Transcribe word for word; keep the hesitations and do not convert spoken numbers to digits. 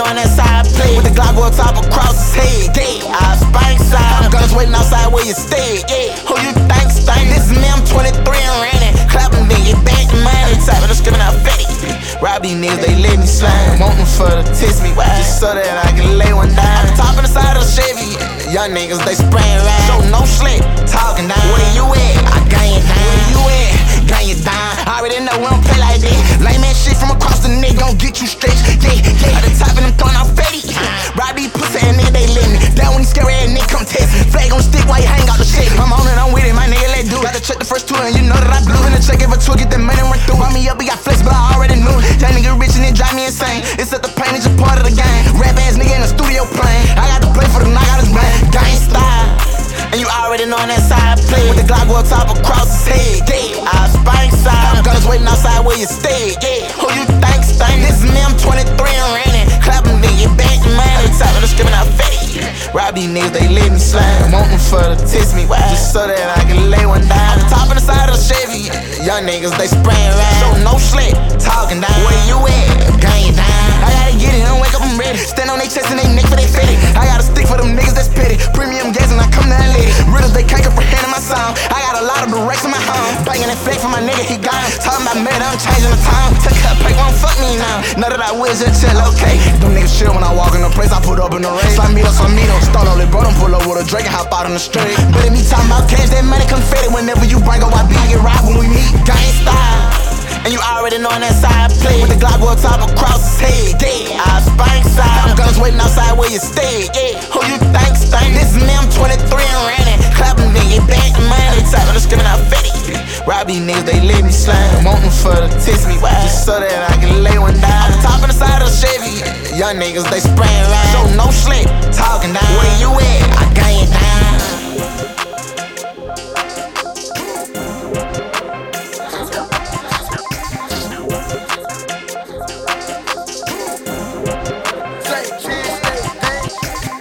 on that side plate. With the Glock on top across his head. Yeah, I spank side. I'm guns waiting outside where you stay. Yeah, who you think stank? This is me, I'm twenty-three and running. Clapping, then get back to money. Tapping, I'm screaming out fatty. Rob these niggas, they let me slime. Want them for the test me, why? Just so that I can lay one down. I'm top of the side of the Chevy. Young niggas, they spraying right. Show no slick, talking down. Where you at? I gun you down. Where you at? Gun you down. I already know we don't play like this. Lame ass shit from across the neck gon' get you stretched. Yeah, yeah. At the top of them throwing out fatty. Rob these pussy and nigga, they let me. That when he scary ass nigga come test. Flag on stick while you hang out the shit. I'm on it, I'm with it, my nigga, let do it. Gotta check the first two and you know that I blew. Finna check if a two, get the money run through. Run me up, he got flex, but I already knew. Young nigga rich and it drive me insane. It's at the pain, it's just part of the game. Rap ass nigga in the studio playing. I got to play for the night, I got his brain. Gang style. And you already know on that side play. With the Glock on top across his head. Yeah, I spank side. I'm guns waiting outside where you stay. Yeah, who you think stank? This is me, I'm twenty-three and running. Clapping, then get back to money. Tapping, I'm screaming out fatty. Rob these niggas, they let me slime. Want them for the test me, why? Just so that I can lay one down. I'm top of the side of the Chevy. Young niggas, they spraying right. Show no slick, talking down. Where you at? Gun you down. I gotta get it, don't wake up, I'm ready. Stand on they chest and they neck for they fatty. I got a stick for them niggas that's petty. Premium gas and I come down lit. Riddles, they can't comprehend my sound. I got a lot of directs in my home. Banging that fake for my nigga, he gone. Talking about murder, I'm changing the time. Took a break, won't fuck me now. Know that I will just chill, okay. Them niggas chill when I walk in the place, I put up in the race. Slamito, Slamito, start on it, bro, don't pull up with a Drake and hop out on the street. But me talking about cash, that money confetti. Whenever you bring up, I be get right when we meet. Gang style. And you already know on that side play. With the Glock on top across his head. Yeah, I spank side. I'm guns waiting outside where you stay. Yeah, who you think stank? This is me, I'm twenty-three and running. Clapping, then get back to money. Tapping, I'm screaming out fatty. Rob these niggas, they let me slime. Want them for the test me, why? Just so that I can lay one down. I'm top of the side of the Chevy. Young niggas, they spraying right. Show no slick, talking down.